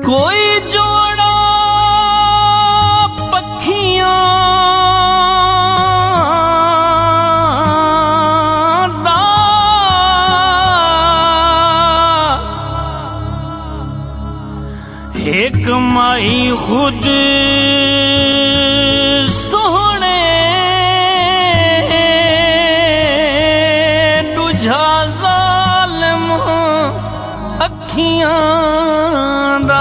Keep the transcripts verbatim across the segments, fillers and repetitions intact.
कोई जोड़ा पखियां दा एक माई खुद सोहने दूजा जालिम अखियां दा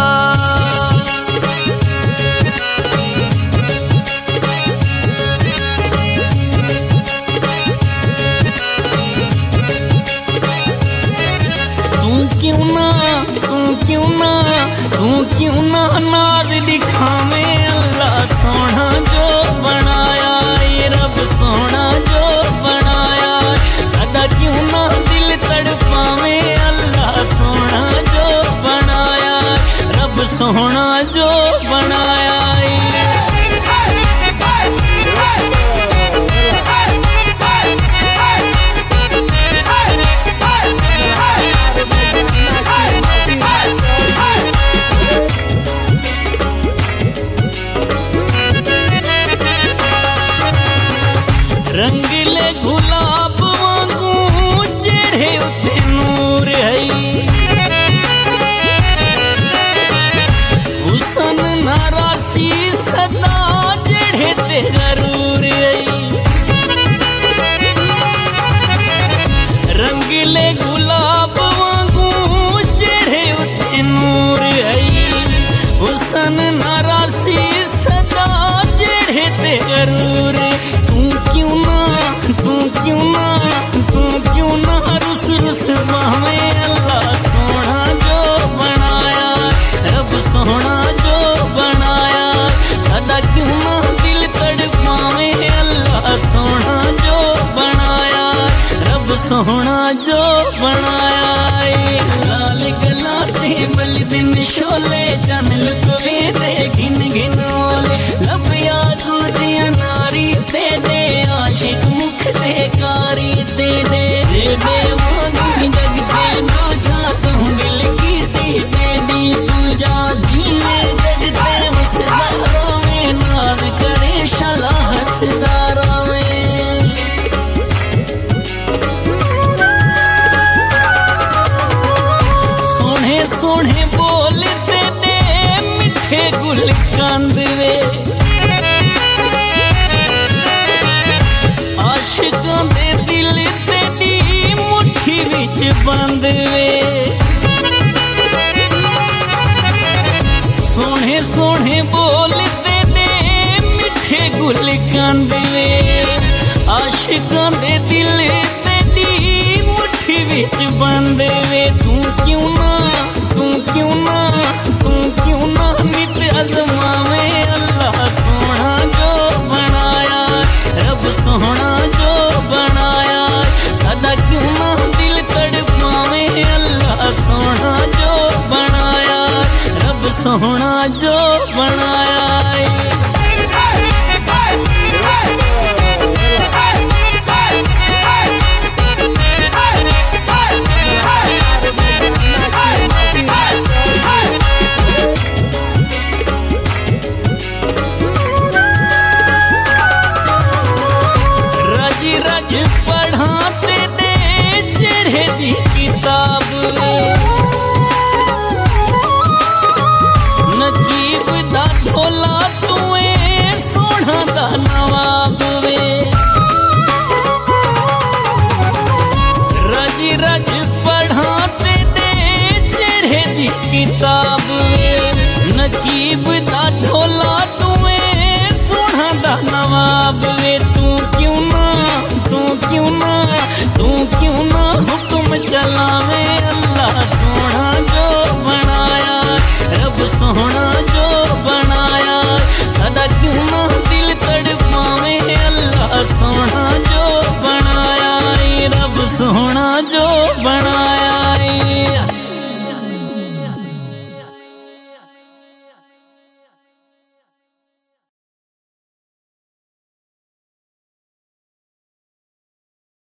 तू क्यों ना तू क्यों ना तू क्यों ना नाज दिखावे अल्लाह सोना जो बनाया ये रब सोना जो बनाया सदा क्यों ना दिल तड़पावे अल्लाह सोना जो बनाया रब सोना जो बनाया रंगीले गुलाब वांगू चढ़े उते नूर है हुसन नारासी सदा चढ़े ते गरूर है रंगीले गुलाब वांगू चढ़े उते नूर है हुसन नारासी सदा चढ़े ते गरूर तू क्यों ना तू क्यों ना रुस रुस बावे अल्लाह सोना जो बनाया रब सोना जो बनाया सदा क्यों ना दिल तड़पावे अल्लाह सोना जो बनाया रब सोना जो बनाया लाल गला ते बल दिन शोले जन लुकवे दे घिन घिन ओले लबिया गुदिया नारी ते दे आशिक मुख दे कारी ते दे दे दे मांगी जग दे बोझा तू दिल की दी दे दी पूजा जीवे जग दे मसदारों में नाज करे शाला हसदारों में सोने सोने बोलते दे मिठे गुल कंद वे आशिकां दे दिल तेरी मुट्ठी विच बंद वे सोने सोने बोलते दे मिठे गुल कंद वे आशिकां दे दिल तेरी मुट्ठी विच बंद वे तू क्यों ना तू क्यों ना तू क्यों ना नित अजमावे अल्लाह सोना जो बनाया रब सोना जो बनाया सदा क्यों ना दिल तड़पावे अल्लाह सोना जो बनाया रब सोना जो बनाया रज पढ़ाते दे चढ़े दी किताब नजीब दा ढोला तुए सोना दा नवाब वे रज रज पढ़ाते दे चढ़े दी किताब वे नजीब दा ढोला तुए सोना दा नवाब वे तू क्यों ना तू क्यों ना तू क्यों ना हुक्म चलावे अल्लाह सोना जो बनाया रब सोना जो बनाया सदा क्यों ना दिल तड़पावे अल्लाह सोना जो बनाया रब सोना जो बनाया